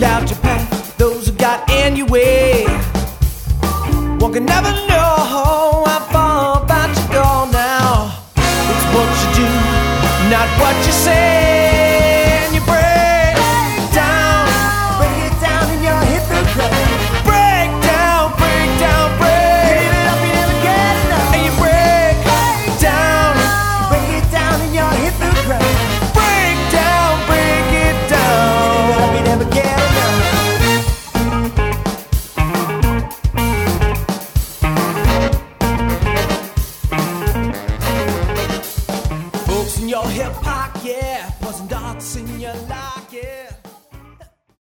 out your path, those who got in your way. One can never